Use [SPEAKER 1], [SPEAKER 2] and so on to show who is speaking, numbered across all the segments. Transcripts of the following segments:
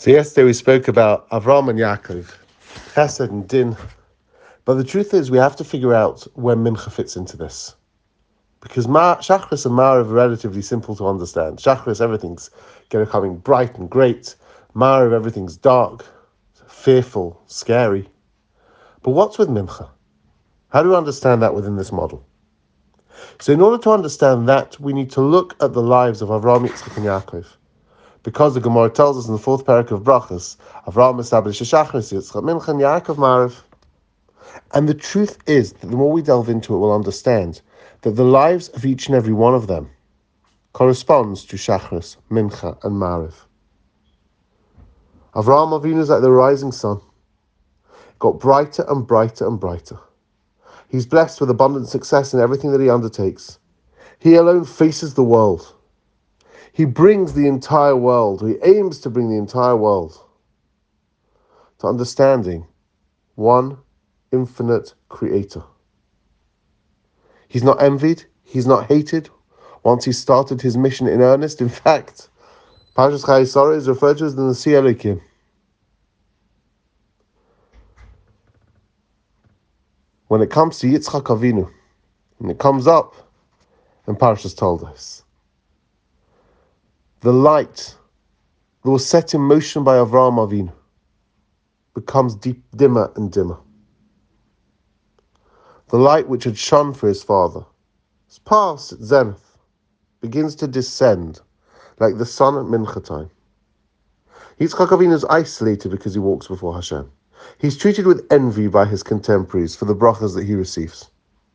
[SPEAKER 1] So yesterday we spoke about Avram and Yaakov, Chesed and Din. But the truth is we have to figure out where Mincha fits into this. Because Shachris and Ma'ariv are relatively simple to understand. Shachris, everything's coming bright and great. Ma'ariv, everything's dark, fearful, scary. But what's with Mincha? How do we understand that within this model? So in order to understand that, we need to look at the lives of Avram, Yitzchak and Yaakov. Because the Gemara tells us in the fourth parak of Brachas, Avram established a Shachris, Yitzchak, Mincha, and Yaakov, Ma'ariv. And the truth is that the more we delve into it, we'll understand that the lives of each and every one of them corresponds to Shachris, Mincha, and Ma'ariv. Avraham Avinu is like the rising sun. It got brighter and brighter and brighter. He's blessed with abundant success in everything that he undertakes. He alone faces the world. He brings the entire world, he aims to bring the entire world to understanding one infinite creator. He's not envied, he's not hated. Once he started his mission in earnest, in fact, Parshas Chayei Sarah is referred to as the Nasi Elokim. When it comes to Yitzchak Avinu, and it comes up, and Parshas told us, the light that was set in motion by Avraham Avinu becomes dimmer and dimmer. The light which had shone for his father is past its zenith, begins to descend like the sun at mincha time. Yitzchak Avinu is isolated because he walks before Hashem. He's treated with envy by his contemporaries for the brachas that he receives.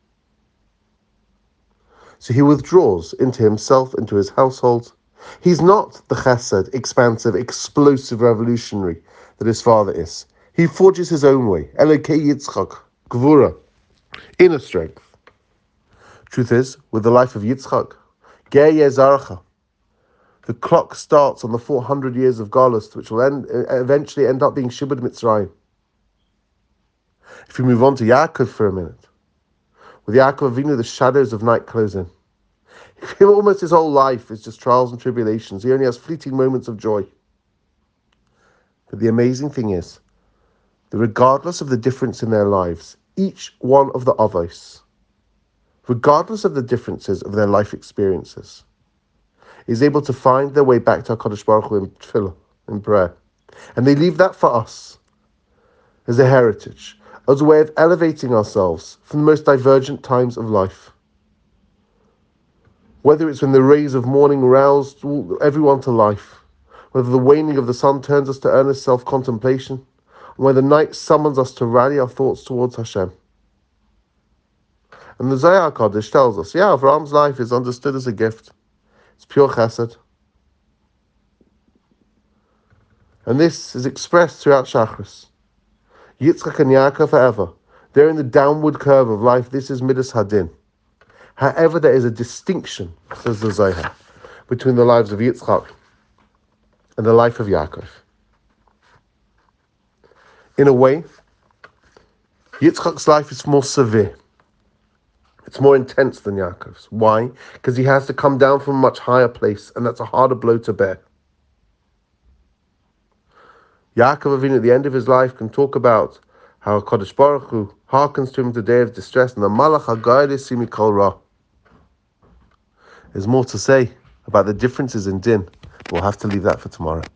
[SPEAKER 1] So he withdraws into himself, into his household. He's not the chesed, expansive, explosive revolutionary that his father is. He forges his own way. Elokei Yitzchak, Gvura, inner strength. Truth is, with the life of Yitzchak, Ger Yezarcha, the clock starts on the 400 years of Galus, which will eventually end up being Shibud Mitzrayim. If we move on to Yaakov for a minute, with Yaakov Avinu, the shadows of night close in. Almost his whole life is just trials and tribulations. He only has fleeting moments of joy. But the amazing thing is that regardless of the difference in their lives, each one of the Avos, regardless of the differences of their life experiences, is able to find their way back to HaKadosh Baruch Hu in tefillah, in prayer. And they leave that for us as a heritage, as a way of elevating ourselves from the most divergent times of life. Whether it's when the rays of morning rouse everyone to life, whether the waning of the sun turns us to earnest self-contemplation, and whether night summons us to rally our thoughts towards Hashem. And the Zohar Kodesh tells us, Avram's life is understood as a gift. It's pure chesed. And this is expressed throughout Shachris. Yitzchak and Yaakov forever. They're in the downward curve of life. This is Midas Hadin. However, there is a distinction, says the Zohar, between the lives of Yitzchak and the life of Yaakov. In a way, Yitzchak's life is more severe. It's more intense than Yaakov's. Why? Because he has to come down from a much higher place, and that's a harder blow to bear. Yaakov Avinu, at the end of his life, can talk about how HaKadosh Baruch Hu hearkens to him the day of distress, and the Malach HaGayil Simikol Ra. There's more to say about the differences in din. We'll have to leave that for tomorrow.